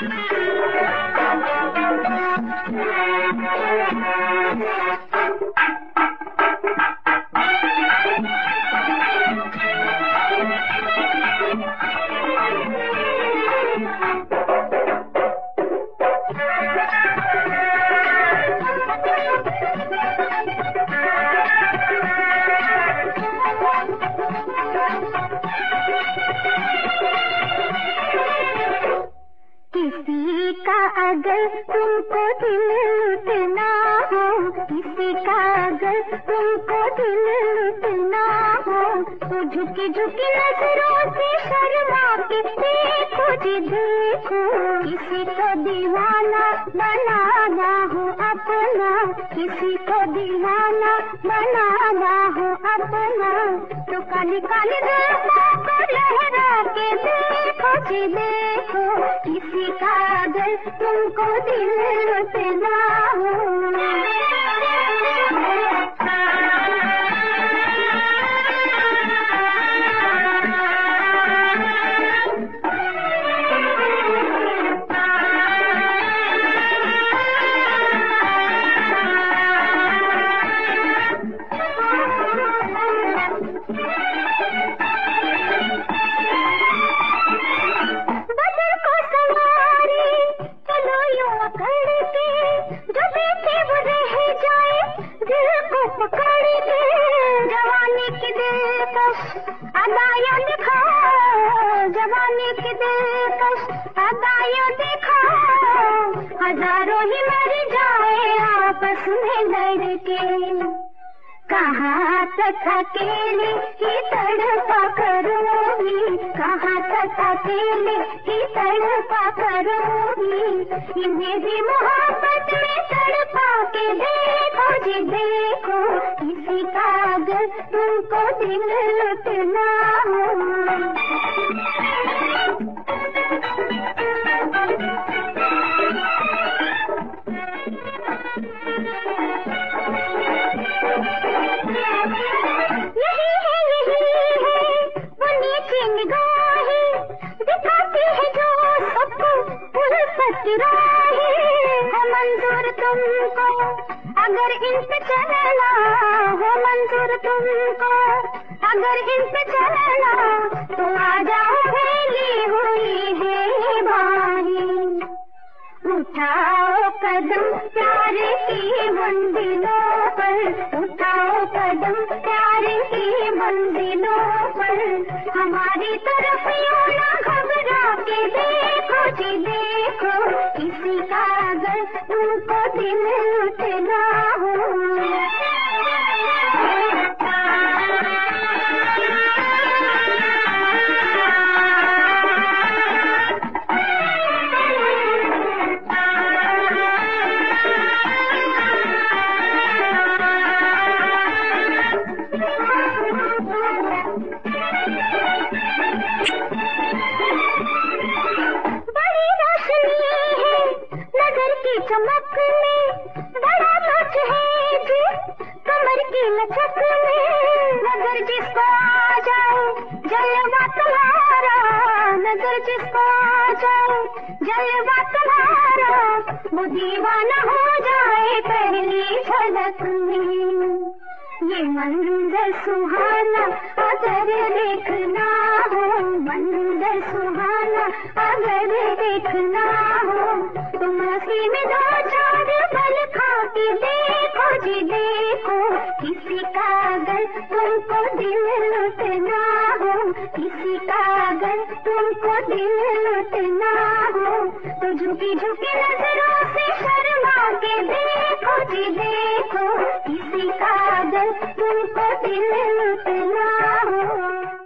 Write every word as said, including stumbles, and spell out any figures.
किसी का अगर तुमको दिल लुटना हो, किसी का अगर तुमको दिल लुटना हो, तो झुकी झुकी नजरों से शर्मा के देखो जी देखो। किसी को दीवाना बनाना हो अपना, किसी को दीवाना बनाना हो अपना, तो काली काली जुल्फों को लहरा के देखो जी देखो। किसी का अगर तुमको दिल लुटना हो। पकड़ के जवानी की दिलकश अदायों दिखाओ, जवानी की दिलकश अदायों दिखाओ। हजारों ही मर जाए आपस में लड़ के, कहाँ तक अकेले ही तड़पा करूँगी, कहाँ तक अकेले ही तड़पा करूँगी। इन्हें भी मोहब्बत में तड़पा के देखो जी देखो। किसी का अगर तुमको दिल लुटना हो। दिखाती है जो सबको उल्फत राहें, हो मंजूर तुमको अगर इन पे चलना, हो मंजूर तुमको अगर इन पे चलना, तो आ जाओ फैली हुई है बाहें। उठाओ कदम प्यार की मंजिलों पर, उठाओ कदम प्यार की मंजिलों पर। हमारी तरफ यूं ना घबरा के देखो जी देखो। किसी का अगर तुमको दिल लुटना हो। बड़ी रोशनी है नजर की चमक में, बड़ा नाच है जी कमर की लचक में। नजर जिसको आ जाए जलवा तुम्हारा, नजर जिसको आ जाए जलवा तुम्हारा, वो दीवाना हो जाए पहली झलक में। ये मंजर सुहाना अगर देखना हो, मंजर सुहाना अगर देखना हो, तुम हंसी में दो चार पल खा के देखो जी देखो। किसी का अगर तुमको दिल लुटना हो, किसी का अगर तुमको दिल लुटना हो, तो झुकी झुकी नजरों से शर्मा के देखो जी देखो। किसी का अगर तुमको दिल लुटना हो।